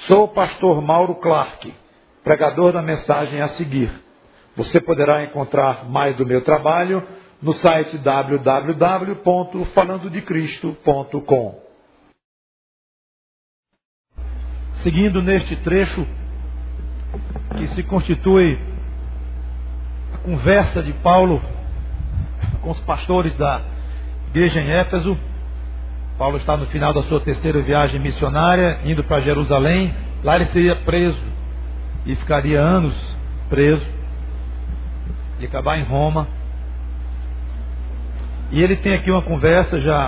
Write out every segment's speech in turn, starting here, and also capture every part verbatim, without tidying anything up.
Sou o pastor Mauro Clark, pregador da mensagem a seguir. Você poderá encontrar mais do meu trabalho no site w w w ponto falando de cristo ponto com. Seguindo neste trecho, que se constitui a conversa de Paulo com os pastores da igreja em Éfeso. Paulo está no final da sua terceira viagem missionária, indo para Jerusalém. Lá ele seria preso e ficaria anos preso, e acabar em Roma. E ele tem aqui uma conversa, já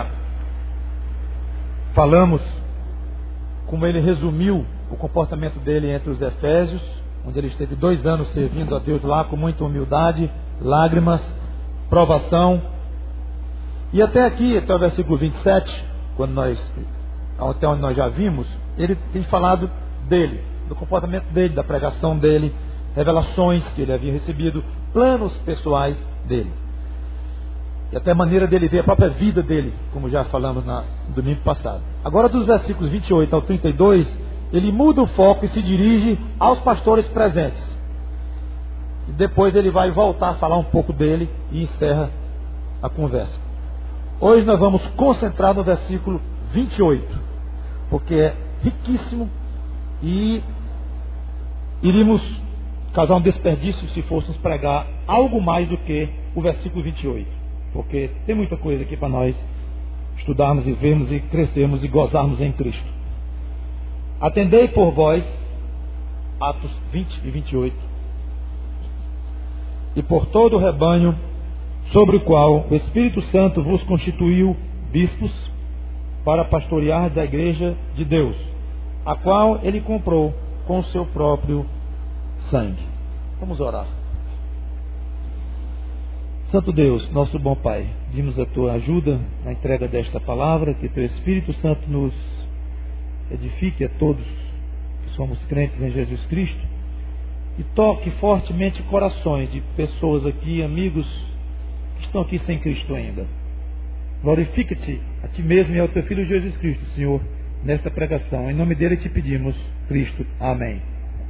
falamos como ele resumiu o comportamento dele entre os Efésios, onde ele esteve dois anos servindo a Deus lá com muita humildade, lágrimas, provação. E até aqui, até o versículo vinte e sete, quando nós, até onde nós já vimos, ele tem falado dele, do comportamento dele, da pregação dele, revelações que ele havia recebido, planos pessoais dele. E até a maneira dele ver a própria vida dele, como já falamos na, no domingo passado. Agora, dos versículos vinte e oito ao trinta e dois, ele muda o foco e se dirige aos pastores presentes. E depois ele vai voltar a falar um pouco dele e encerra a conversa. Hoje nós vamos concentrar no versículo vinte e oito, porque é riquíssimo e iríamos causar um desperdício se fôssemos pregar algo mais do que o versículo vinte e oito, porque tem muita coisa aqui para nós estudarmos e vermos e crescermos e gozarmos em Cristo. Atendei por vós, Atos vinte e vinte e oito, e por todo o rebanho sobre o qual o Espírito Santo vos constituiu bispos para pastorear a igreja de Deus, a qual ele comprou com o seu próprio sangue. Vamos orar. Santo Deus, nosso bom Pai, pedimos a tua ajuda na entrega desta palavra, que teu Espírito Santo nos edifique a todos que somos crentes em Jesus Cristo e toque fortemente corações de pessoas aqui, amigos que estão aqui sem Cristo ainda. Glorifica-te a ti mesmo e ao teu Filho Jesus Cristo, Senhor, nesta pregação. Em nome dele te pedimos, Cristo. Amém.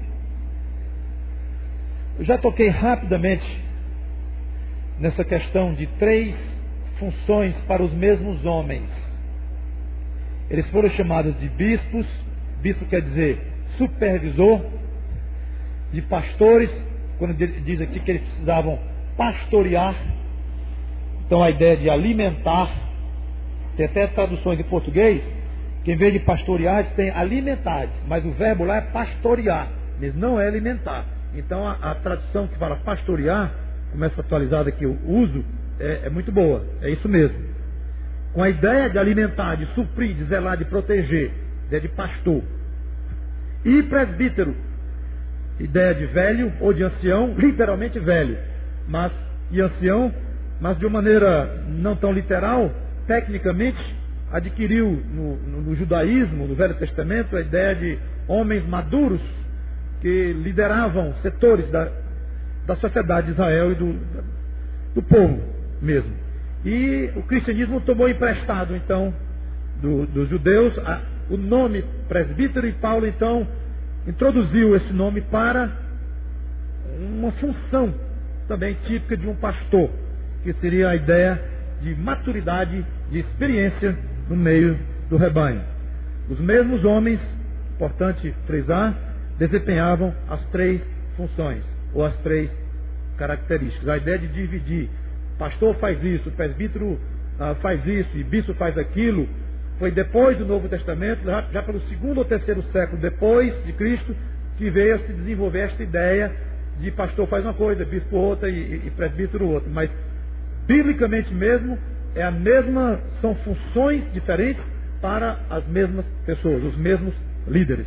Eu já toquei rapidamente nessa questão de três funções para os mesmos homens. Eles foram chamados de bispos. Bispo quer dizer supervisor. De pastores, quando diz aqui que eles precisavam pastorear. Então a ideia de alimentar. Tem até traduções em português que em vez de pastorear tem alimentar, mas o verbo lá é pastorear, mas não é alimentar. Então a, a tradução que fala pastorear, como essa atualizada que eu uso, é, é muito boa, é isso mesmo. Com a ideia de alimentar, de suprir, de zelar, de proteger, ideia de pastor. E presbítero, ideia de velho ou de ancião, literalmente velho, mas e ancião, mas de uma maneira não tão literal, tecnicamente, adquiriu no, no, no judaísmo, no Velho Testamento, a ideia de homens maduros que lideravam setores da, da sociedade de Israel e do, do povo mesmo. E o cristianismo tomou emprestado, então, do, dos judeus, a, o nome presbítero, e Paulo, então, introduziu esse nome para uma função também típica de um pastor, que seria a ideia de maturidade, de experiência no meio do rebanho. Os mesmos homens, importante frisar, desempenhavam as três funções, ou as três características. A ideia de dividir, pastor faz isso, presbítero ah, faz isso, e bispo faz aquilo, foi depois do Novo Testamento, já, já pelo segundo ou terceiro século depois de Cristo, que veio a se desenvolver esta ideia de pastor faz uma coisa, bispo outra e, e presbítero outra. Mas, biblicamente mesmo, é a mesma, são funções diferentes para as mesmas pessoas, os mesmos líderes.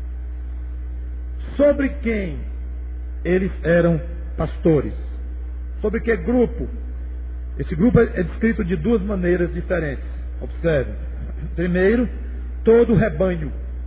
Sobre quem eles eram pastores? Sobre que grupo? Esse grupo é descrito de duas maneiras diferentes. Observe. Primeiro, todo o rebanho,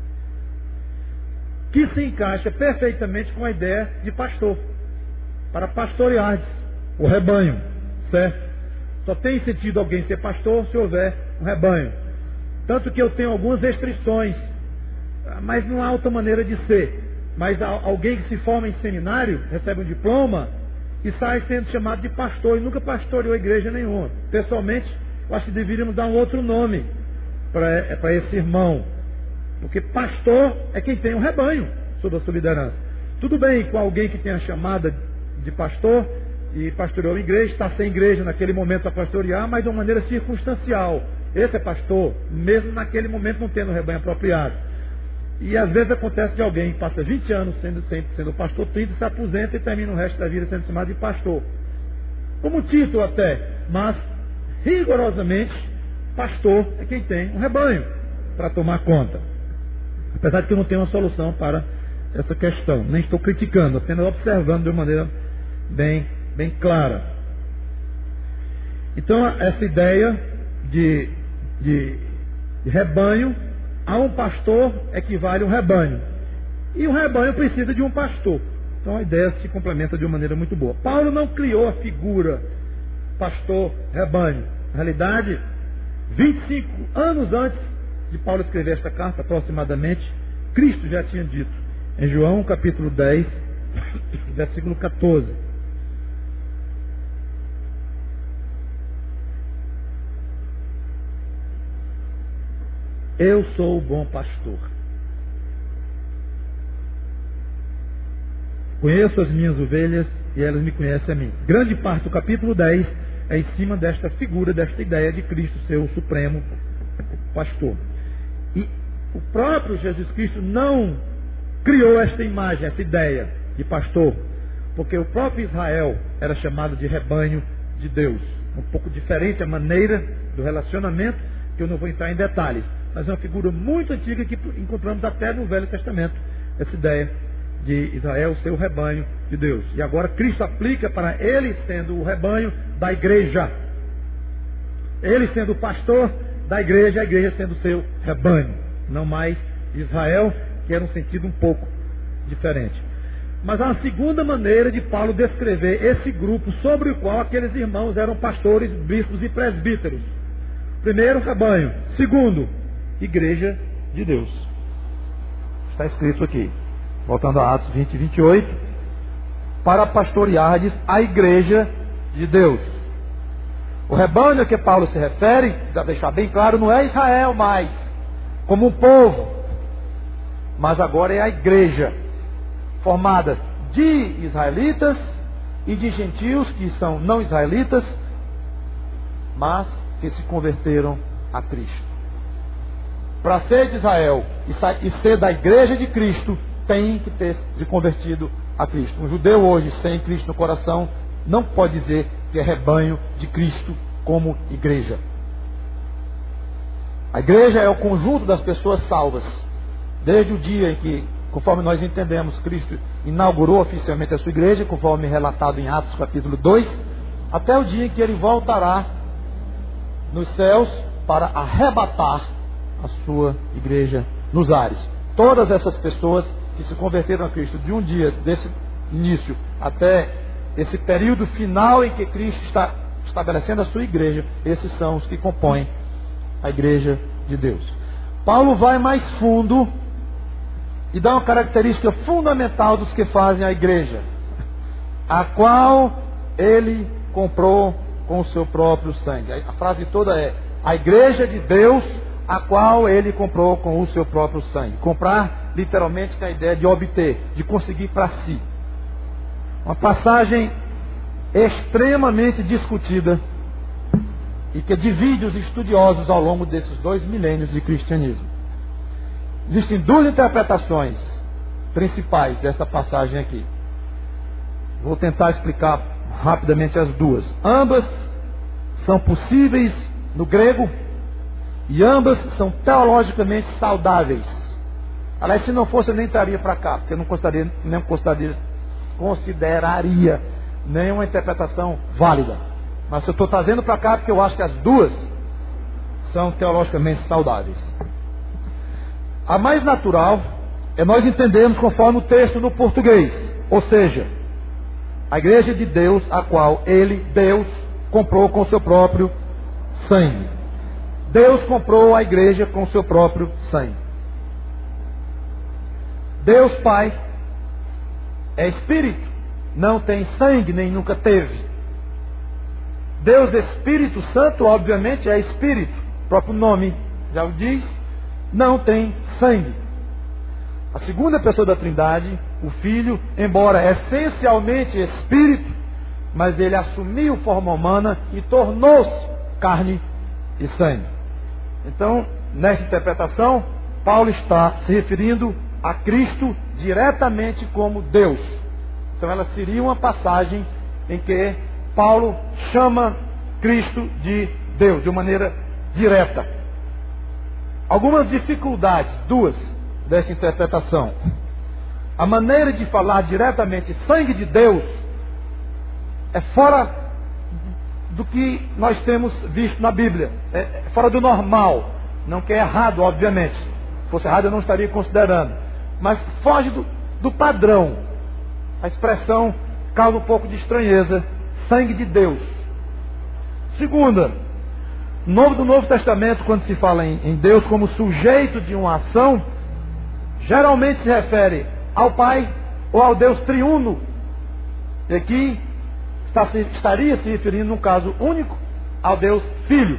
que se encaixa perfeitamente com a ideia de pastor, para pastorear o rebanho, certo? Só tem sentido alguém ser pastor se houver um rebanho. Tanto que eu tenho algumas restrições mas não há outra maneira de ser. Mas alguém que se forma em seminário, recebe um diploma e sai sendo chamado de pastor, e nunca pastoreou igreja nenhuma. Pessoalmente, eu acho que deveríamos dar um outro nome para esse irmão, porque pastor é quem tem um rebanho sob a sua liderança. Tudo bem com alguém que tem a chamada de pastor e pastoreou a igreja, está sem igreja naquele momento para pastorear, mas de uma maneira circunstancial. Esse é pastor, mesmo naquele momento não tendo um rebanho apropriado. E às vezes acontece de alguém que passa vinte anos sendo, sendo pastor, trinta, se aposenta e termina o resto da vida sendo chamado de pastor. Como título até, mas rigorosamente, pastor é quem tem um rebanho para tomar conta. Apesar de que eu não tenho uma solução para essa questão, nem estou criticando, apenas observando de uma maneira bem, bem clara. Então, essa ideia de, de, de rebanho, a um pastor equivale a um rebanho. E um rebanho precisa de um pastor. Então a ideia se complementa de uma maneira muito boa. Paulo não criou a figura pastor-rebanho. Na realidade, vinte e cinco anos antes de Paulo escrever esta carta, aproximadamente, Cristo já tinha dito, em João capítulo dez, versículo catorze. Eu sou o bom pastor. Conheço as minhas ovelhas e elas me conhecem a mim. Grande parte do capítulo dez é em cima desta figura, desta ideia de Cristo ser o supremo pastor. E o próprio Jesus Cristo não criou esta imagem, essa ideia de pastor, porque o próprio Israel era chamado de rebanho de Deus. Um pouco diferente a maneira do relacionamento, que eu não vou entrar em detalhes. Mas é uma figura muito antiga que encontramos até no Velho Testamento, essa ideia de Israel ser o rebanho de Deus. E agora Cristo aplica para ele sendo o rebanho da igreja. Ele sendo o pastor da igreja, a igreja sendo o seu rebanho. Não mais Israel, que era um sentido um pouco diferente. Mas há uma segunda maneira de Paulo descrever esse grupo sobre o qual aqueles irmãos eram pastores, bispos e presbíteros. Primeiro, rebanho. Segundo, igreja de Deus. Está escrito aqui, voltando a Atos vinte e vinte e oito, para pastoreardes a igreja de Deus. O rebanho a que Paulo se refere, para deixar bem claro, não é Israel mais, como um povo, mas agora é a igreja, formada de israelitas e de gentios que são não israelitas, mas que se converteram a Cristo. Para ser de Israel e ser da igreja de Cristo, tem que ter se convertido a Cristo. Um judeu hoje sem Cristo no coração não pode dizer que é rebanho de Cristo como igreja. A igreja é o conjunto das pessoas salvas. Desde o dia em que, conforme nós entendemos, Cristo inaugurou oficialmente a sua igreja, conforme relatado em Atos capítulo dois, até o dia em que ele voltará nos céus para arrebatar a sua igreja nos ares. Todas essas pessoas que se converteram a Cristo de um dia desse início até esse período final em que Cristo está estabelecendo a sua igreja, esses são os que compõem a igreja de Deus. Paulo vai mais fundo e dá uma característica fundamental dos que fazem a igreja, a qual ele comprou com o seu próprio sangue. A frase toda é: a igreja de Deus, a qual ele comprou com o seu próprio sangue. Comprar, literalmente, tem a ideia de obter, de conseguir para si. Uma passagem extremamente discutida e que divide os estudiosos ao longo desses dois milênios de cristianismo. Existem duas interpretações principais dessa passagem aqui. Vou tentar explicar rapidamente as duas. Ambas são possíveis no grego e ambas são teologicamente saudáveis. Aliás, se não fosse, eu nem traria para cá, porque eu não consideraria, nem consideraria, consideraria nenhuma interpretação válida. Mas eu estou trazendo para cá porque eu acho que as duas são teologicamente saudáveis. A mais natural é nós entendermos conforme o texto no português, ou seja, a igreja de Deus, a qual ele, Deus, comprou com o seu próprio sangue. Deus comprou a igreja com o seu próprio sangue. Deus Pai é Espírito, não tem sangue, nem nunca teve. Deus Espírito Santo, obviamente, é Espírito, o próprio nome já o diz, não tem sangue. A segunda pessoa da Trindade, o Filho, embora essencialmente Espírito, mas ele assumiu forma humana e tornou-se carne e sangue. Então, nesta interpretação, Paulo está se referindo a Cristo diretamente como Deus. Então ela seria uma passagem em que Paulo chama Cristo de Deus, de uma maneira direta. Algumas dificuldades, duas, desta interpretação. A maneira de falar diretamente sangue de Deus é fora do que nós temos visto na Bíblia. É fora do normal. Não que é errado, obviamente. Se fosse errado eu não estaria considerando. Mas foge do, do padrão. A expressão causa um pouco de estranheza. Sangue de Deus. Segunda, no do Novo Testamento, quando se fala em, em Deus como sujeito de uma ação, geralmente se refere ao Pai ou ao Deus triuno. E aqui está, se, estaria se referindo, num caso único, ao Deus Filho.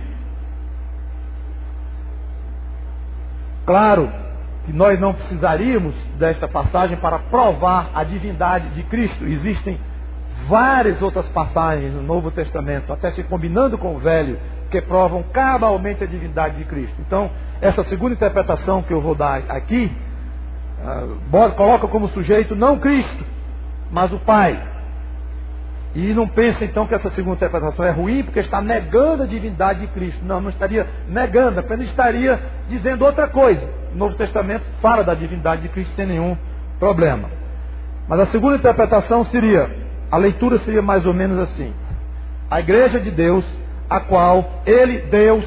Claro que nós não precisaríamos desta passagem para provar a divindade de Cristo. Existem várias outras passagens no Novo Testamento, até se combinando com o Velho, que provam cabalmente a divindade de Cristo. Então, essa segunda interpretação que eu vou dar aqui, uh, coloca como sujeito não Cristo, mas o Pai. E não pense então que essa segunda interpretação é ruim, porque está negando a divindade de Cristo. Não, não estaria negando, apenas estaria dizendo outra coisa. O Novo Testamento fala da divindade de Cristo sem nenhum problema. Mas a segunda interpretação seria, a leitura seria mais ou menos assim: a igreja de Deus, a qual Ele, Deus,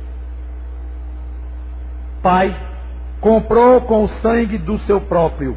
Pai, comprou com o sangue do seu próprio.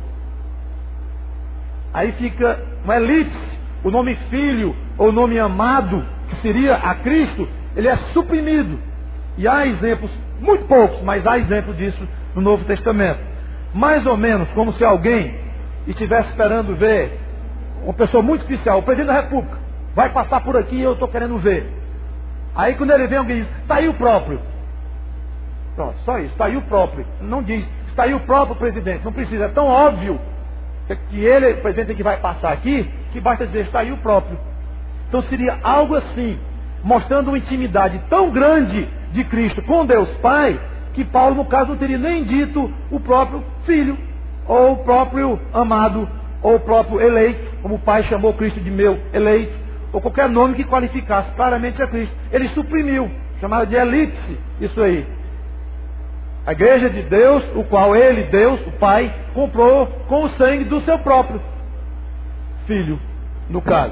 Aí fica uma elipse. O nome Filho, ou o nome amado, que seria a Cristo, ele é suprimido. E há exemplos, muito poucos, mas há exemplos disso no Novo Testamento. Mais ou menos como se alguém estivesse esperando ver uma pessoa muito especial, o presidente da República, vai passar por aqui e eu estou querendo ver. Aí quando ele vem, alguém diz, está aí o próprio. Pronto, só isso, está aí o próprio. Não diz, está aí o próprio presidente. Não precisa, é tão óbvio que ele, o presidente que vai passar aqui, que basta dizer, está aí o próprio. Então seria algo assim, mostrando uma intimidade tão grande de Cristo com Deus Pai, que Paulo, no caso, não teria nem dito o próprio Filho, ou o próprio amado, ou o próprio eleito, como o Pai chamou Cristo de meu eleito, ou qualquer nome que qualificasse claramente a Cristo. Ele suprimiu, chamado de elipse, isso aí. A igreja de Deus, o qual Ele, Deus, o Pai, comprou com o sangue do seu próprio Filho, no caso.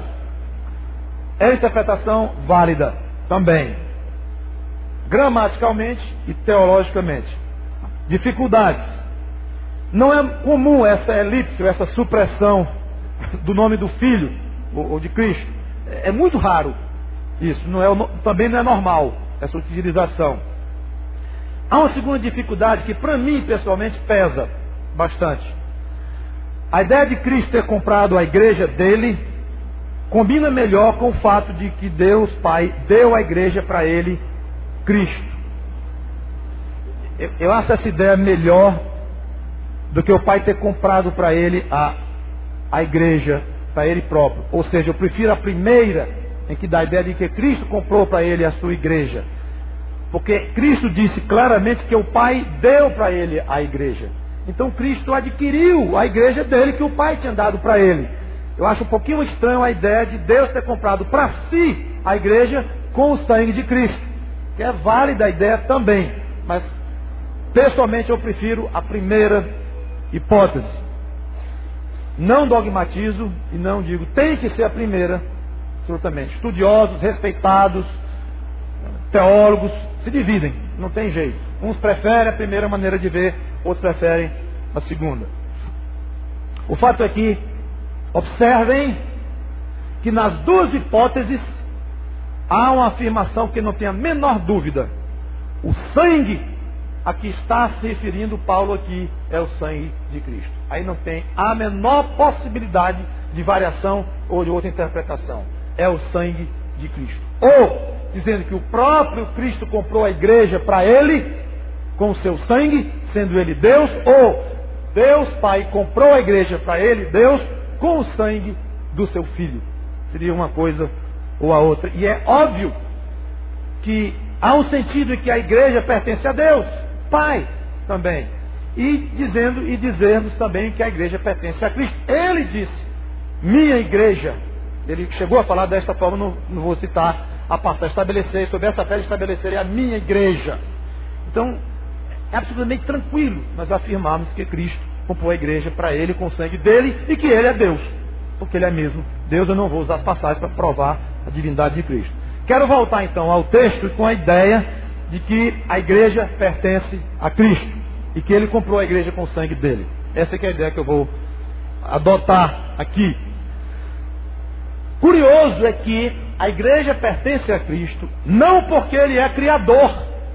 É a interpretação válida também, gramaticalmente e teologicamente. Dificuldades. Não é comum essa elipse, ou essa supressão do nome do Filho, ou, ou de Cristo. É muito raro isso. Não é, também não é normal essa utilização. Há uma segunda dificuldade que para mim pessoalmente pesa bastante. A ideia de Cristo ter comprado a igreja dele combina melhor com o fato de que Deus Pai deu a igreja para ele, Cristo. Eu, eu acho essa ideia melhor do que o Pai ter comprado para ele a, a igreja, para ele próprio. Ou seja, eu prefiro a primeira, em que dá a ideia de que Cristo comprou para ele a sua igreja. Porque Cristo disse claramente que o Pai deu para ele a igreja. Então Cristo adquiriu a igreja dele que o Pai tinha dado para ele. Eu acho um pouquinho estranho a ideia de Deus ter comprado para si a igreja com o sangue de Cristo. Que é válida a ideia também. Mas pessoalmente eu prefiro a primeira hipótese. Não dogmatizo e não digo tem que ser a primeira. Absolutamente. Estudiosos, respeitados, teólogos se dividem, não tem jeito. Uns preferem a primeira maneira de ver, outros preferem a segunda. O fato é que, observem que nas duas hipóteses há uma afirmação que não tem a menor dúvida. O sangue a que está se referindo Paulo aqui é o sangue de Cristo. Aí não tem a menor possibilidade de variação ou de outra interpretação. É o sangue de Cristo. Ou, dizendo que o próprio Cristo comprou a igreja para ele, com o seu sangue, sendo ele Deus, ou Deus Pai comprou a igreja para ele, Deus, com o sangue do seu Filho. Seria uma coisa ou a outra. E é óbvio que há um sentido em que a igreja pertence a Deus, Pai, também. E dizendo e dizermos também que a igreja pertence a Cristo. Ele disse, minha igreja. Ele chegou a falar desta forma, não, não vou citar a passagem, estabelecer, sobre essa fé estabelecerei a minha igreja. Então, é absolutamente tranquilo nós afirmarmos que Cristo comprou a igreja para ele, com o sangue dele, e que ele é Deus. Porque ele é mesmo Deus. Eu não vou usar as passagens para provar a divindade de Cristo. Quero voltar então ao texto com a ideia de que a igreja pertence a Cristo e que ele comprou a igreja com o sangue dele. Essa é a ideia que eu vou adotar aqui. Curioso é que a igreja pertence a Cristo não porque ele é criador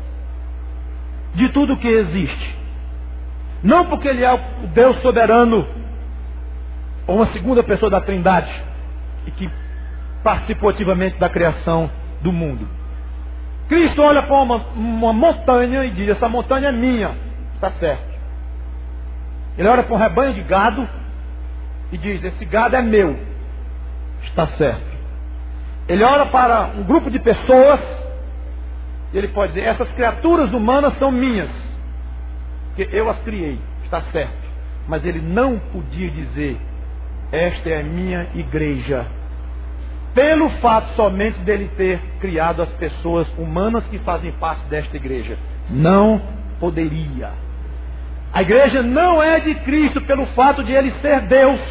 de tudo que existe, não porque ele é o Deus soberano ou uma segunda pessoa da Trindade e que participou ativamente da criação do mundo. Cristo olha para uma, uma montanha e diz, essa montanha é minha, está certo. Ele olha para um rebanho de gado e diz, esse gado é meu, está certo. Ele olha para um grupo de pessoas e ele pode dizer, essas criaturas humanas são minhas, porque eu as criei, está certo. Mas ele não podia dizer, esta é a minha igreja, pelo fato somente dele ter criado as pessoas humanas que fazem parte desta igreja. Não poderia. A igreja não é de Cristo pelo fato de ele ser Deus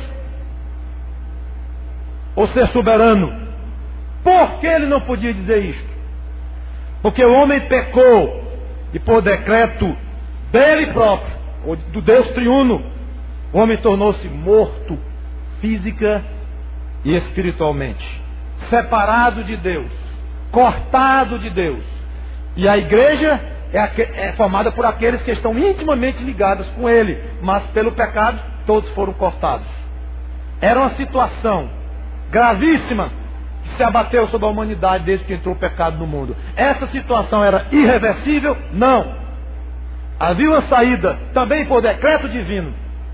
ou ser soberano. Por que ele não podia dizer isto? Porque o homem pecou e por decreto dele próprio, ou do Deus triuno, o homem tornou-se morto física e espiritualmente, separado de Deus, cortado de Deus. E a igreja é, é formada por aqueles que estão intimamente ligados com ele, mas pelo pecado todos foram cortados. Era uma situação gravíssima que se abateu sobre a humanidade desde que entrou o pecado no mundo. Essa situação era irreversível? Não. Havia uma saída, também por decreto divino.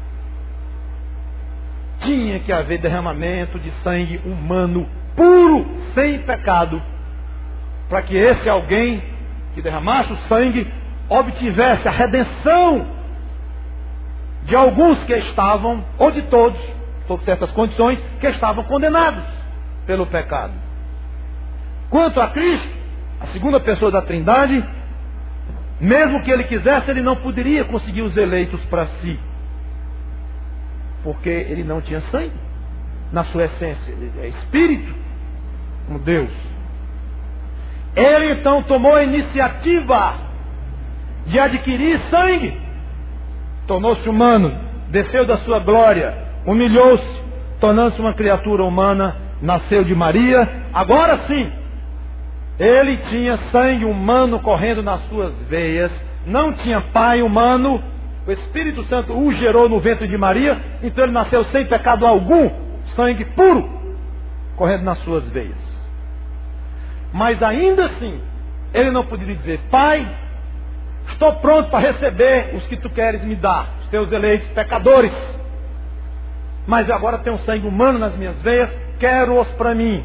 Tinha que haver derramamento de sangue humano puro, sem pecado, para que esse alguém que derramasse o sangue obtivesse a redenção de alguns que estavam, ou de todos, sob certas condições, que estavam condenados pelo pecado. Quanto a Cristo, a segunda pessoa da Trindade, mesmo que ele quisesse, ele não poderia conseguir os eleitos para si, porque ele não tinha sangue na sua essência, ele é espírito, como Deus. Ele então tomou a iniciativa de adquirir sangue, tornou-se humano, desceu da sua glória, humilhou-se, tornando-se uma criatura humana, nasceu de Maria. Agora sim, ele tinha sangue humano correndo nas suas veias, não tinha pai humano, o Espírito Santo o gerou no ventre de Maria, então ele nasceu sem pecado algum, sangue puro correndo nas suas veias. Mas ainda assim, ele não poderia dizer, Pai, estou pronto para receber os que tu queres me dar, os teus eleitos pecadores, mas agora tem um sangue humano nas minhas veias, quero-os para mim.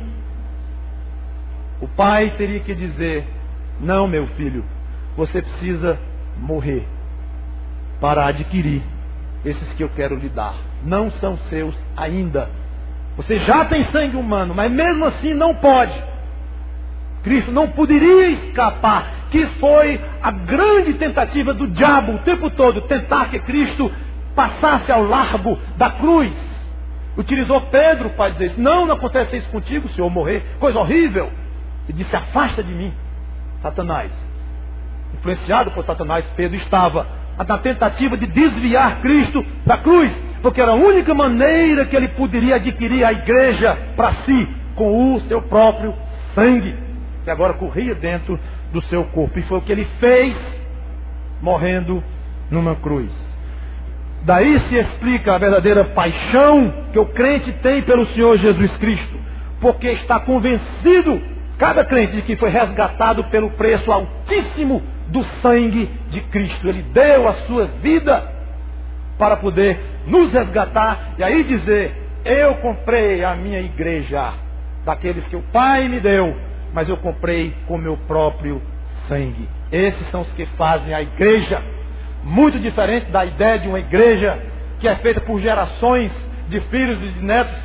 O pai teria que dizer, não, meu filho, você precisa morrer para adquirir esses que eu quero lhe dar. Não são seus ainda. Você já tem sangue humano, mas mesmo assim não pode. Cristo não poderia escapar, que foi a grande tentativa do diabo o tempo todo, tentar que Cristo passasse ao largo da cruz. Utilizou Pedro para dizer isso. Não, não acontece isso contigo, o Senhor morrer, coisa horrível. Ele disse, afasta de mim, Satanás. Influenciado por Satanás, Pedro estava na tentativa de desviar Cristo da cruz, porque era a única maneira que ele poderia adquirir a igreja para si, com o seu próprio sangue, que agora corria dentro do seu corpo. E foi o que ele fez morrendo numa cruz. Daí se explica a verdadeira paixão que o crente tem pelo Senhor Jesus Cristo, porque está convencido, cada crente, de que foi resgatado pelo preço altíssimo do sangue de Cristo. Ele deu a sua vida para poder nos resgatar e aí dizer: eu comprei a minha igreja daqueles que o Pai me deu, mas eu comprei com meu próprio sangue. Esses são os que fazem a igreja. Muito diferente da ideia de uma igreja que é feita por gerações de filhos e de netos.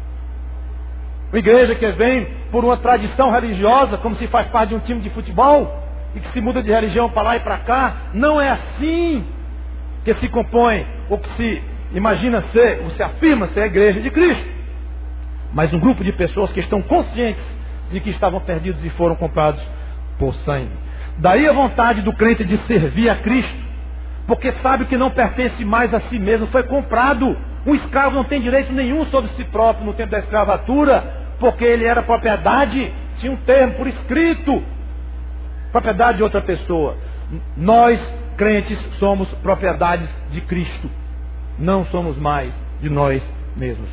Uma igreja que vem por uma tradição religiosa, como se faz parte de um time de futebol, e que se muda de religião para lá e para cá. Não é assim que se compõe, ou que se imagina ser, ou se afirma ser a igreja de Cristo. Mas um grupo de pessoas que estão conscientes de que estavam perdidos e foram comprados por sangue. Daí a vontade do crente de servir a Cristo, porque sabe que não pertence mais a si mesmo, foi comprado. Um escravo não tem direito nenhum sobre si próprio no tempo da escravatura, porque ele era propriedade, tinha um termo por escrito, propriedade de outra pessoa. Nós, crentes, somos propriedades de Cristo, não somos mais de nós mesmos.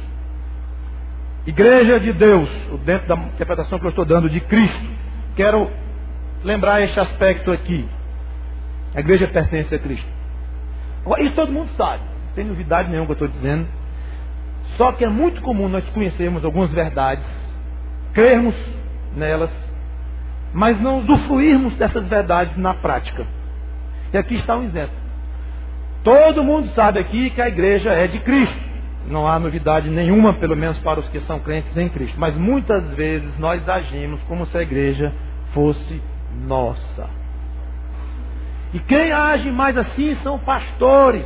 Igreja de Deus, dentro da interpretação que eu estou dando de Cristo, quero lembrar este aspecto aqui. A igreja pertence a Cristo. Agora, isso todo mundo sabe, não tem novidade nenhuma que eu estou dizendo. Só que é muito comum nós conhecermos algumas verdades, crermos nelas, mas não usufruirmos dessas verdades na prática. E aqui está um exemplo. Todo mundo sabe aqui que a igreja é de Cristo. Não há novidade nenhuma, pelo menos para os que são crentes em Cristo. Mas muitas vezes nós agimos como se a igreja fosse nossa. E quem age mais assim são pastores.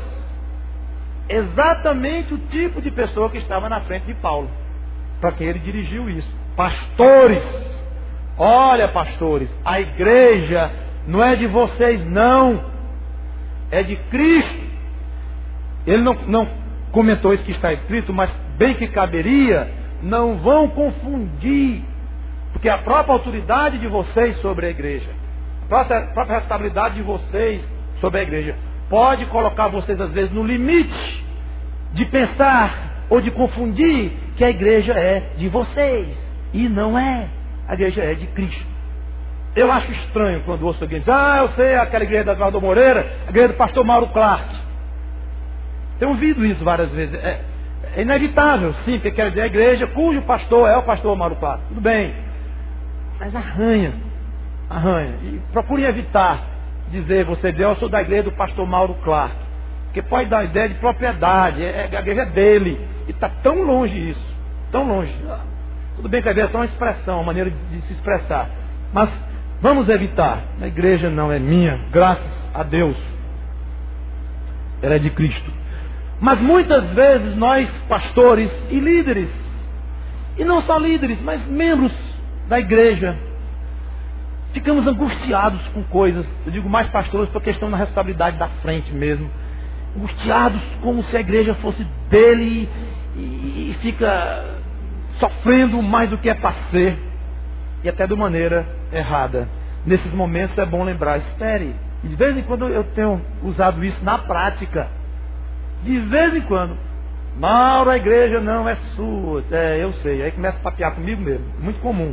Exatamente o tipo de pessoa que estava na frente de Paulo, para quem ele dirigiu isso. Pastores. Olha, pastores, a igreja não é de vocês não, é de Cristo. Ele não, não comentou isso que está escrito, mas bem que caberia: não vão confundir, porque a própria autoridade de vocês sobre a igreja, a própria, a própria responsabilidade de vocês sobre a igreja, pode colocar vocês às vezes no limite de pensar ou de confundir que a igreja é de vocês, e não é. A igreja é de Cristo. Eu acho estranho quando ouço alguém dizer: ah, eu sei, aquela igreja da Eduardo Moreira, a igreja do pastor Mauro Clark. Tenho ouvido isso várias vezes. É, é inevitável, sim, porque quer dizer a igreja cujo pastor é o pastor Mauro Clark. Tudo bem. Mas arranha, arranha. E procure evitar dizer, você dizer: eu sou da igreja do pastor Mauro Clark. Porque pode dar uma ideia de propriedade, é, a igreja é dele. E está tão longe isso, tão longe. Tudo bem que a igreja é só uma expressão, uma maneira de, de se expressar. Mas vamos evitar. A igreja não é minha, graças a Deus. Ela é de Cristo. Mas muitas vezes nós, pastores e líderes, e não só líderes, mas membros da igreja, ficamos angustiados com coisas. Eu digo mais pastores porque estão na responsabilidade da frente mesmo. Angustiados como se a igreja fosse dele e, e fica sofrendo mais do que é para ser, e até de maneira errada. Nesses momentos é bom lembrar: espere. De vez em quando eu tenho usado isso na prática. De vez em quando: Mauro, a igreja não é sua. É, eu sei. Aí começa a papear comigo mesmo. Muito comum.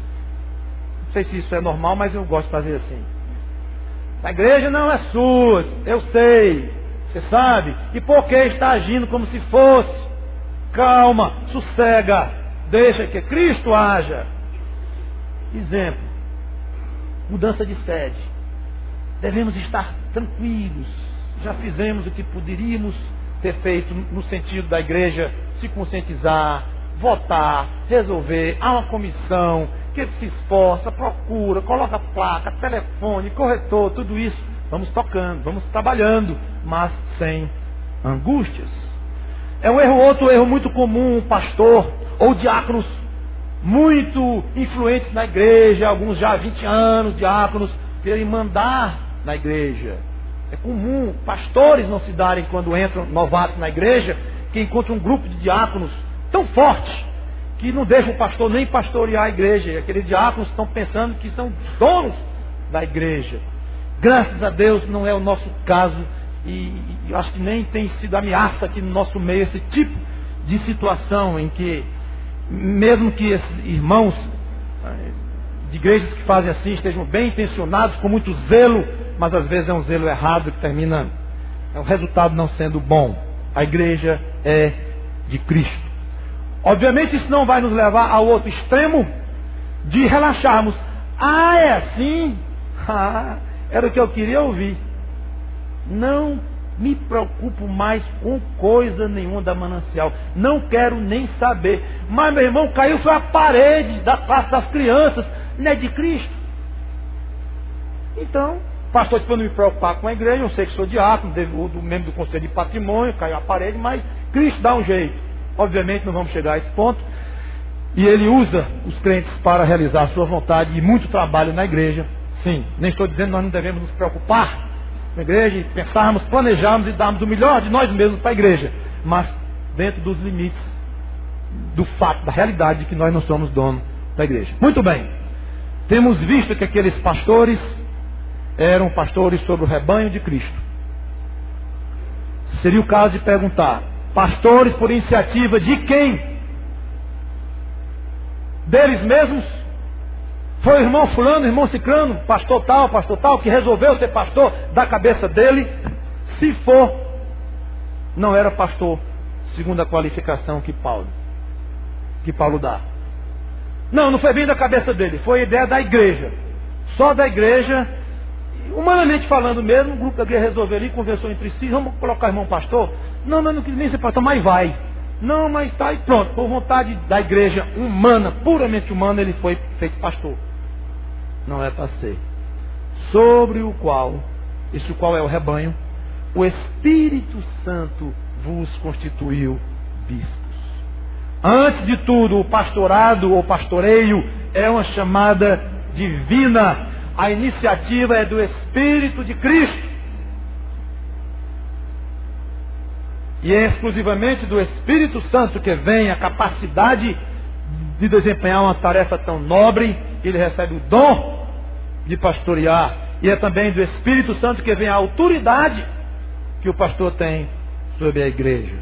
Não sei se isso é normal, mas eu gosto de fazer assim. A igreja não é sua. Eu sei. Você sabe. E por que está agindo como se fosse? Calma, sossega. Deixa que Cristo haja. Exemplo: mudança de sede. Devemos estar tranquilos. Já fizemos o que poderíamos ter feito no sentido da igreja se conscientizar, votar, resolver. Há uma comissão que se esforça, procura, coloca placa, telefone, corretor, tudo isso. Vamos tocando, vamos trabalhando, mas sem angústias. É um erro, outro erro muito comum, um pastor ou diáconos muito influentes na igreja, alguns já há vinte anos, diáconos, querem mandar na igreja. É comum pastores não se darem quando entram novatos na igreja, que encontram um grupo de diáconos tão forte que não deixam o pastor nem pastorear a igreja. E aqueles diáconos estão pensando que são donos da igreja. Graças a Deus não é o nosso caso, e, e acho que nem tem sido ameaça aqui no nosso meio esse tipo de situação em que, mesmo que esses irmãos de igrejas que fazem assim estejam bem intencionados, com muito zelo, mas às vezes é um zelo errado que termina, é o resultado não sendo bom. A igreja é de Cristo. Obviamente isso não vai nos levar ao outro extremo de relaxarmos. Ah, é assim? Ah, era o que eu queria ouvir. Não me preocupo mais com coisa nenhuma da Manancial. Não quero nem saber. Mas, meu irmão, caiu só a parede da classe das crianças. Não é de Cristo? Então, pastor disse para não me preocupar com a igreja. Eu sei que sou diácono, do membro do Conselho de Patrimônio, caiu a parede, mas Cristo dá um jeito. Obviamente não vamos chegar a esse ponto. E ele usa os crentes para realizar a sua vontade e muito trabalho na igreja. Sim, nem estou dizendo que nós não devemos nos preocupar na igreja e pensarmos, planejarmos e darmos o melhor de nós mesmos para a igreja, mas dentro dos limites do fato, da realidade de que nós não somos dono da igreja. Muito bem, temos visto que aqueles pastores eram pastores sobre o rebanho de Cristo. Seria o caso de perguntar: pastores por iniciativa de quem? Deles mesmos? Foi o irmão fulano, o irmão ciclano, pastor tal, pastor tal, que resolveu ser pastor da cabeça dele? Se for, não era pastor, segundo a qualificação que Paulo, que Paulo dá. Não, não foi bem da cabeça dele, foi a ideia da igreja. Só da igreja, humanamente falando mesmo, o grupo da igreja resolveu ali, conversou entre si, vamos colocar o irmão pastor? Não, mas não quis nem ser pastor, mas vai. Não, mas está, e pronto, por vontade da igreja humana, puramente humana, ele foi feito pastor. Não é para ser. Sobre o qual, isso qual é o rebanho, o Espírito Santo vos constituiu bispos. Antes de tudo, o pastorado ou pastoreio é uma chamada divina. A iniciativa é do Espírito de Cristo. E é exclusivamente do Espírito Santo que vem a capacidade de desempenhar uma tarefa tão nobre. Ele recebe o dom de pastorear. E é também do Espírito Santo que vem a autoridade que o pastor tem sobre a igreja.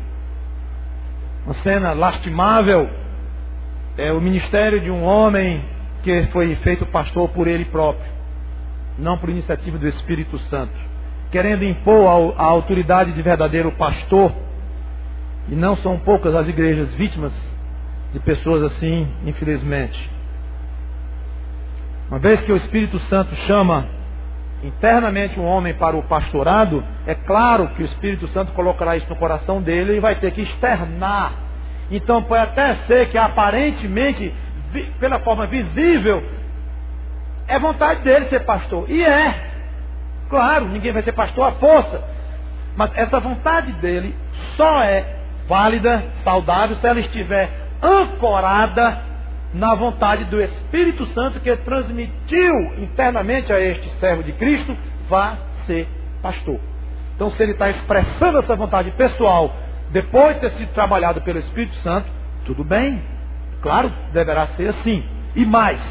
Uma cena lastimável é o ministério de um homem que foi feito pastor por ele próprio, não por iniciativa do Espírito Santo, querendo impor a autoridade de verdadeiro pastor. E não são poucas as igrejas vítimas de pessoas assim, infelizmente. Uma vez que o Espírito Santo chama internamente um homem para o pastorado, é claro que o Espírito Santo colocará isso no coração dele e vai ter que externar. Então pode até ser que aparentemente, pela forma visível, é vontade dele ser pastor. E é. Claro, ninguém vai ser pastor à força. Mas essa vontade dele só é válida, saudável, se ela estiver ancorada na vontade do Espírito Santo, que transmitiu internamente a este servo de Cristo: vá ser pastor. Então, se ele está expressando essa vontade pessoal depois de ter sido trabalhado pelo Espírito Santo, tudo bem, claro, deverá ser assim. E mais,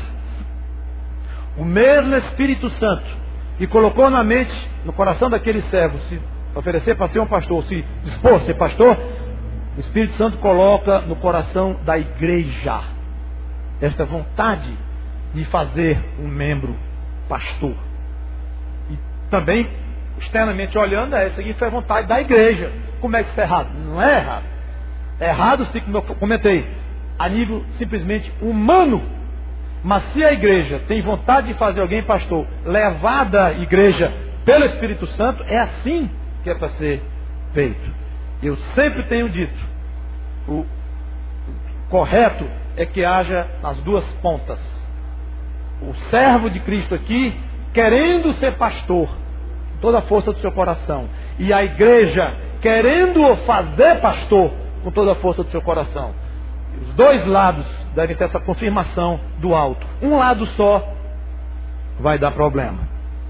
o mesmo Espírito Santo que colocou na mente, no coração daquele servo, se oferecer para ser um pastor, se dispor a ser pastor, o Espírito Santo coloca no coração da igreja esta vontade de fazer um membro pastor. E também, externamente olhando, essa aqui foi a vontade da igreja. Como é que isso é errado? Não é errado. É errado, sim, como eu comentei, a nível simplesmente humano. Mas se a igreja tem vontade de fazer alguém pastor, levada à igreja pelo Espírito Santo, é assim que é para ser feito. Eu sempre tenho dito, o correto é que haja nas duas pontas. O servo de Cristo aqui, querendo ser pastor, toda a força do seu coração. E a igreja, querendo-o fazer pastor, com toda a força do seu coração. Os dois lados devem ter essa confirmação do alto. Um lado só vai dar problema.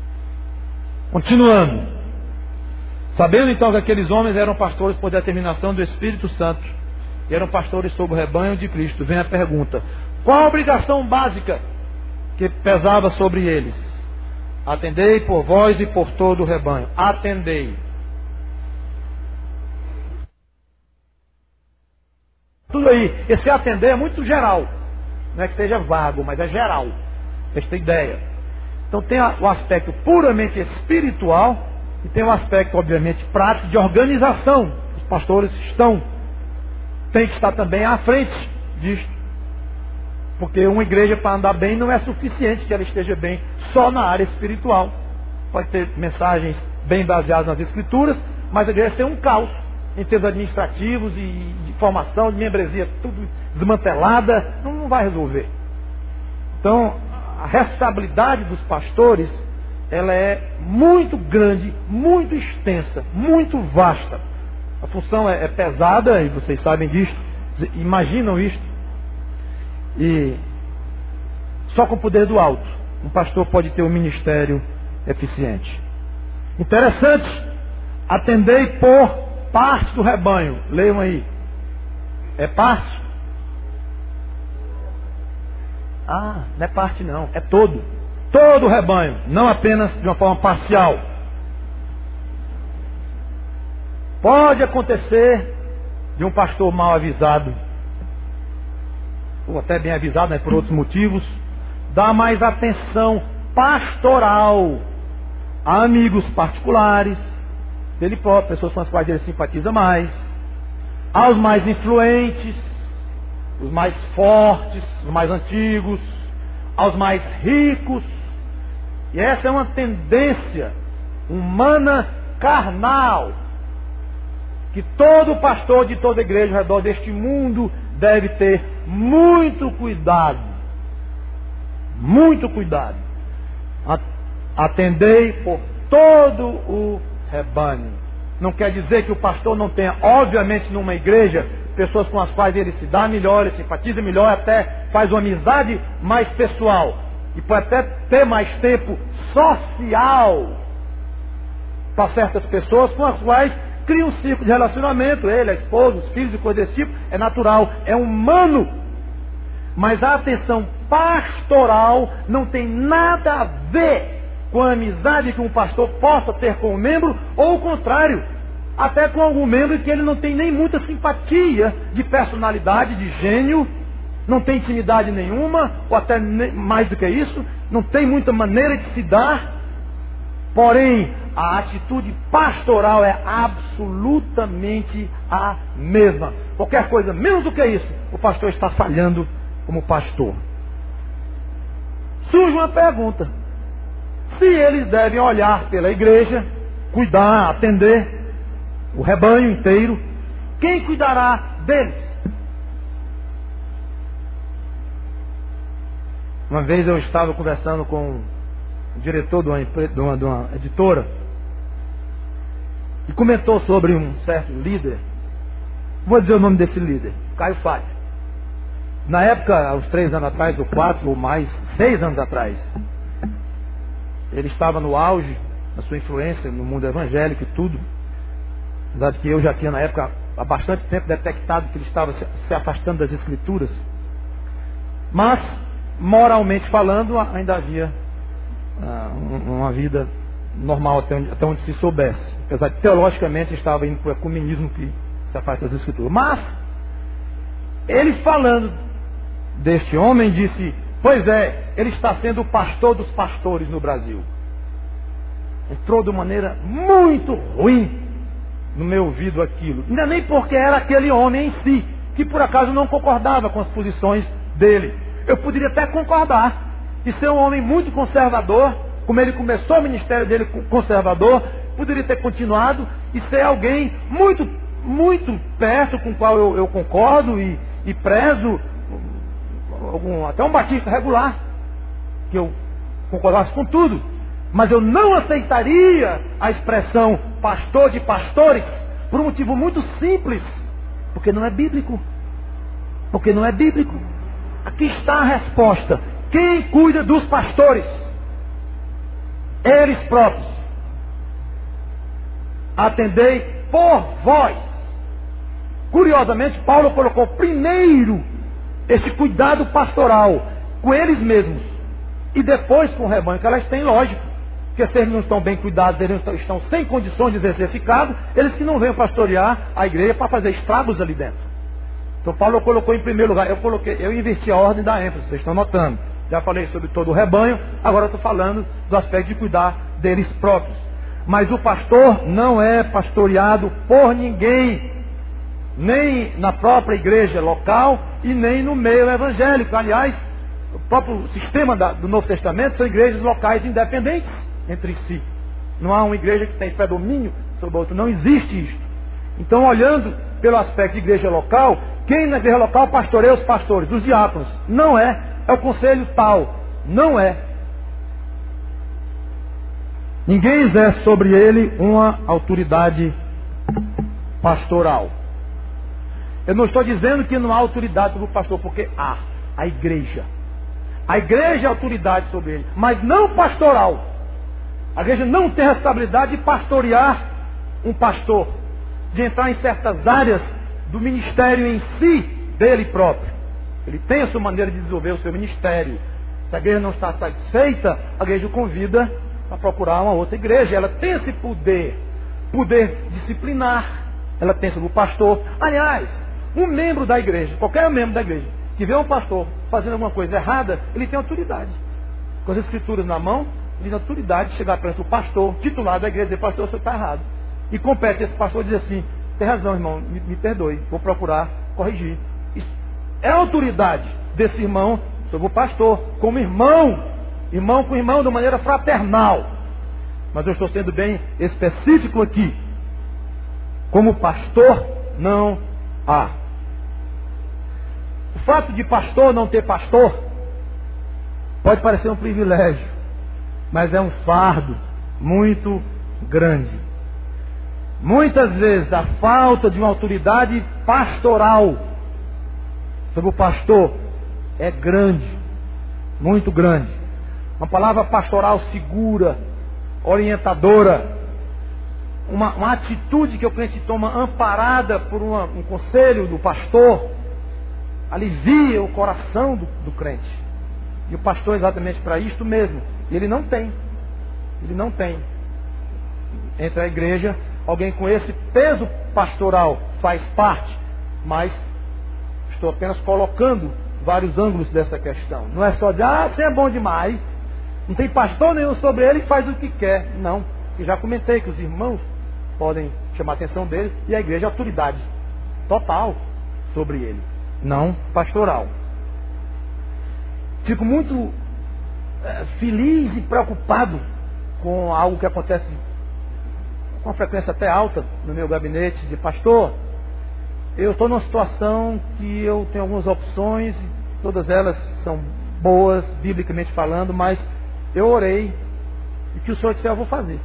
Continuando. Sabendo então que aqueles homens eram pastores por determinação do Espírito Santo, e eram pastores sobre o rebanho de Cristo, vem a pergunta: qual a obrigação básica que pesava sobre eles? Atendei por vós e por todo o rebanho. Atendei. Tudo aí. Esse atender é muito geral. Não é que seja vago, mas é geral. Esta ideia. Então tem o aspecto puramente espiritual e tem o aspecto, obviamente, prático de organização. Os pastores estão, tem que estar também à frente disto. Porque uma igreja, para andar bem, não é suficiente que ela esteja bem só na área espiritual. Pode ter mensagens bem baseadas nas escrituras, mas a igreja tem um caos em termos administrativos e de formação, de membresia, tudo desmantelada, não, não vai resolver. Então, a responsabilidade dos pastores, ela é muito grande, muito extensa, muito vasta. A função é, é pesada, e vocês sabem disso, imaginam isto. E só com o poder do alto, um pastor pode ter um ministério eficiente. Interessante, atendei por parte do rebanho. Leiam aí. É parte? Ah, não é parte não, é todo. Todo o rebanho, não apenas de uma forma parcial. Pode acontecer de um pastor mal avisado, ou até bem avisado, né, por outros motivos, dar mais atenção pastoral a amigos particulares dele próprio, pessoas com as quais ele simpatiza mais, aos mais influentes, os mais fortes, os mais antigos, aos mais ricos. E essa é uma tendência humana carnal, que todo pastor de toda igreja ao redor deste mundo deve ter muito cuidado. Muito cuidado. Atendei por todo o rebanho. Não quer dizer que o pastor não tenha, obviamente, numa igreja, pessoas com as quais ele se dá melhor, ele simpatiza melhor, até faz uma amizade mais pessoal. E pode até ter mais tempo social para certas pessoas com as quais cria um ciclo de relacionamento, ele, a esposa, os filhos e coisas desse tipo, é natural, é humano. Mas a atenção pastoral não tem nada a ver com a amizade que um pastor possa ter com o membro, ou o contrário, até com algum membro que ele não tem nem muita simpatia de personalidade, de gênio, não tem intimidade nenhuma, ou até mais do que isso, não tem muita maneira de se dar. Porém, a atitude pastoral é absolutamente a mesma. Qualquer coisa menos do que isso, o pastor está falhando como pastor. Surge uma pergunta: se eles devem olhar pela igreja, cuidar, atender o rebanho inteiro, quem cuidará deles? Uma vez eu estava conversando com o diretor de uma, de uma, de uma editora e comentou sobre um certo líder. Vou dizer o nome desse líder, Caio Fábio. Na época, há uns três anos atrás, ou quatro, ou mais, seis anos atrás, ele estava no auge da sua influência no mundo evangélico e tudo. Apesar de que eu já tinha na época, há bastante tempo, detectado que ele estava se, se afastando das escrituras. Mas, moralmente falando, ainda havia ah, uma vida normal até onde, até onde se soubesse. Apesar de teologicamente estava indo para o ecumenismo que se afasta das escrituras. Mas, ele falando deste homem, disse: pois é, ele está sendo o pastor dos pastores no Brasil. Entrou de maneira muito ruim no meu ouvido aquilo. Ainda nem porque era aquele homem em si, que por acaso não concordava com as posições dele. Eu poderia até concordar e ser um homem muito conservador, como ele começou o ministério dele conservador, poderia ter continuado e ser alguém muito, muito perto com o qual eu, eu concordo e, e prezo, algum, até um batista regular, que eu concordasse com tudo. Mas eu não aceitaria a expressão pastor de pastores por um motivo muito simples, porque não é bíblico. Porque não é bíblico. Aqui está a resposta: quem cuida dos pastores? Eles próprios. Atendei por vós. Curiosamente, Paulo colocou primeiro esse cuidado pastoral com eles mesmos e depois com o rebanho que elas têm, lógico. porque se eles não estão bem cuidados, eles não estão sem condições de exercer esse cargo, eles que não venham pastorear a igreja para fazer estragos ali dentro. Então Paulo colocou em primeiro lugar, eu coloquei, eu inverti a ordem da ênfase, vocês estão notando. Já falei sobre todo o rebanho, agora eu estou falando do aspecto de cuidar deles próprios. Mas o pastor não é pastoreado por ninguém, nem na própria igreja local e nem no meio evangélico. Aliás, o próprio sistema da, do Novo Testamento são igrejas locais independentes entre si. Não há uma igreja que tem predomínio sobre a outra, não existe isto. Então, olhando pelo aspecto de igreja local, quem na igreja local pastoreia os pastores, os diáconos? Não é, é o conselho tal, não é. Ninguém exerce sobre ele uma autoridade pastoral. Eu não estou dizendo que não há autoridade sobre o pastor, porque há a igreja. A igreja é autoridade sobre ele, mas não pastoral. A igreja não tem responsabilidade de pastorear um pastor, de entrar em certas áreas do ministério em si, dele próprio. Ele tem a sua maneira de desenvolver o seu ministério. Se a igreja não está satisfeita, a igreja o convida a procurar uma outra igreja. Ela tem esse poder, poder disciplinar, ela tem sobre o pastor. Aliás, um membro da igreja, qualquer membro da igreja, que vê um pastor fazendo alguma coisa errada, ele tem autoridade. Com as escrituras na mão, ele tem autoridade de chegar perante do pastor, titular da igreja, e dizer: pastor, o senhor está errado. E compete esse pastor dizer assim: tem razão, irmão, me, me perdoe, vou procurar corrigir. Isso é a autoridade desse irmão sobre o pastor, como irmão, irmão com irmão, de maneira fraternal. Mas eu estou sendo bem específico aqui. Como pastor, não há. O fato de pastor não ter pastor pode parecer um privilégio, mas é um fardo muito grande. Muitas vezes a falta de uma autoridade pastoral sobre o pastor é grande, muito grande. Uma palavra pastoral segura, orientadora, uma, uma atitude que o crente toma amparada por uma, um conselho do pastor, alivia o coração do, do crente. E o pastor é exatamente para isto mesmo. E ele não tem. Ele não tem. Entre a igreja, alguém com esse peso pastoral faz parte, mas estou apenas colocando vários ângulos dessa questão. Não é só dizer: ah, você é bom demais, não tem pastor nenhum sobre ele e faz o que quer. Não. Eu já comentei que os irmãos podem chamar a atenção dele e a igreja é autoridade total sobre ele, não pastoral. Fico muito é, feliz e preocupado com algo que acontece com uma frequência até alta no meu gabinete de pastor. Eu estou numa situação que eu tenho algumas opções, todas elas são boas, biblicamente falando, mas eu orei e que o Senhor disse: eu vou fazer.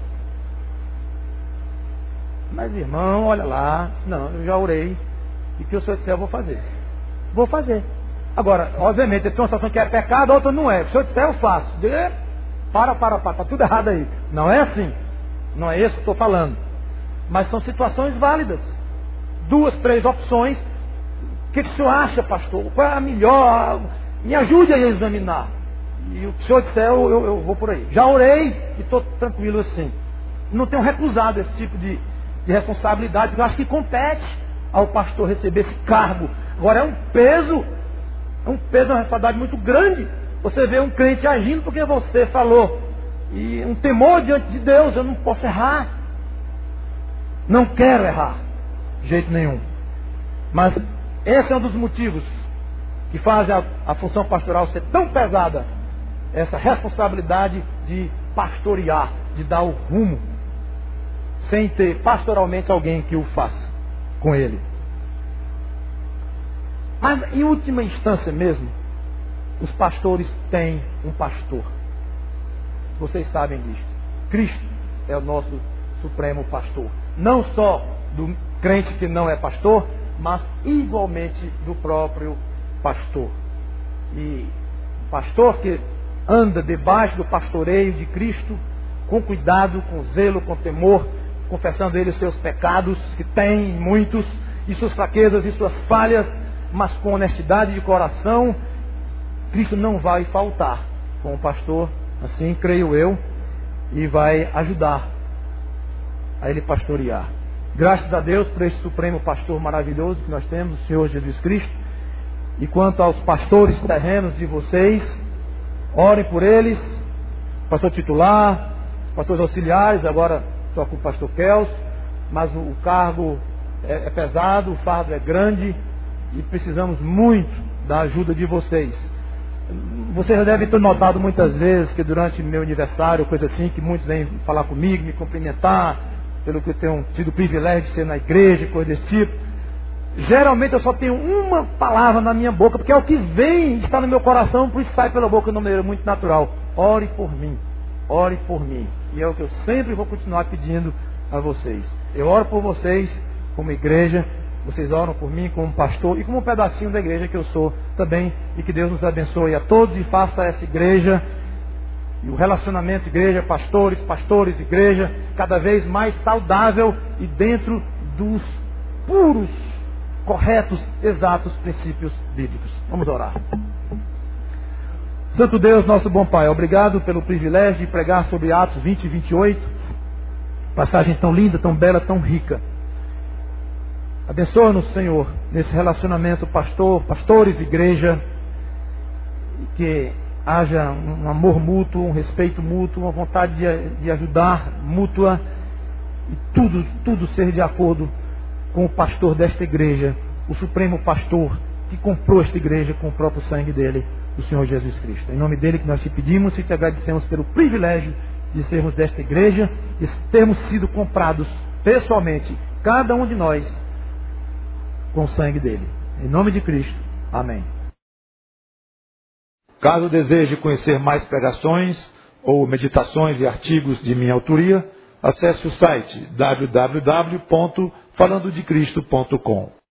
Mas irmão, olha lá, não, eu já orei e que o Senhor disse: eu vou fazer. Vou fazer. Agora, obviamente, tem uma situação que é pecado, a outra não é. Se o Senhor disser, eu faço. Diga: para, para, para, está tudo errado aí. Não é assim. Não é isso que estou falando. Mas são situações válidas. Duas, três opções. O que, que o senhor acha, pastor? Qual é a melhor? Me ajude a examinar. E o que o senhor disser, eu, eu, eu vou por aí. Já orei e estou tranquilo assim. Não tenho recusado esse tipo de, de responsabilidade, porque eu acho que compete ao pastor receber esse cargo. Agora é um peso, é um peso, uma responsabilidade muito grande. Você vê um crente agindo porque você falou. E um temor diante de Deus: eu não posso errar. Não quero errar. De jeito nenhum. Mas esse é um dos motivos que fazem a, a função pastoral ser tão pesada. Essa responsabilidade de pastorear, de dar o rumo, sem ter pastoralmente alguém que o faça com ele. Mas em última instância mesmo, os pastores têm um pastor. Vocês sabem disto. Cristo é o nosso supremo pastor. Não só do crente que não é pastor, mas igualmente do próprio pastor. E o pastor que anda debaixo do pastoreio de Cristo, com cuidado, com zelo, com temor, confessando ele os seus pecados, que tem muitos, e suas fraquezas e suas falhas, mas com honestidade de coração, Cristo não vai faltar com o pastor, assim creio eu, e vai ajudar a ele pastorear. Graças a Deus por esse supremo pastor maravilhoso que nós temos, o Senhor Jesus Cristo. E quanto aos pastores terrenos de vocês, orem por eles, pastor titular, pastores auxiliares, agora estou com o pastor Kels, mas o cargo é, é pesado, o fardo é grande e precisamos muito da ajuda de vocês. Vocês já devem ter notado muitas vezes que durante meu aniversário, coisa assim, que muitos vêm falar comigo, me cumprimentar, pelo que eu tenho tido o privilégio de ser na igreja, coisa desse tipo. Geralmente eu só tenho uma palavra na minha boca, porque é o que vem, está no meu coração, por isso sai pela boca de uma maneira muito natural. Ore por mim, ore por mim. E é o que eu sempre vou continuar pedindo a vocês. Eu oro por vocês como igreja, vocês oram por mim como pastor e como um pedacinho da igreja que eu sou também. E que Deus nos abençoe a todos e faça essa igreja, e o relacionamento igreja, pastores, pastores, igreja, cada vez mais saudável e dentro dos puros, corretos, exatos princípios bíblicos. Vamos orar. Santo Deus, nosso bom Pai, obrigado pelo privilégio de pregar sobre Atos vinte e vinte e oito, passagem tão linda, tão bela, tão rica. Abençoa-nos, Senhor, nesse relacionamento pastor, pastores, igreja, que haja um amor mútuo, um respeito mútuo, uma vontade de, de ajudar mútua, e tudo, tudo ser de acordo com o pastor desta igreja, o supremo pastor que comprou esta igreja com o próprio sangue dele, o Senhor Jesus Cristo. Em nome dele que nós te pedimos e te agradecemos pelo privilégio de sermos desta igreja, de termos sido comprados pessoalmente, cada um de nós, com o sangue dele. Em nome de Cristo. Amém. Caso deseje conhecer mais pregações ou meditações e artigos de minha autoria, acesse o site w w w ponto falando de cristo ponto com.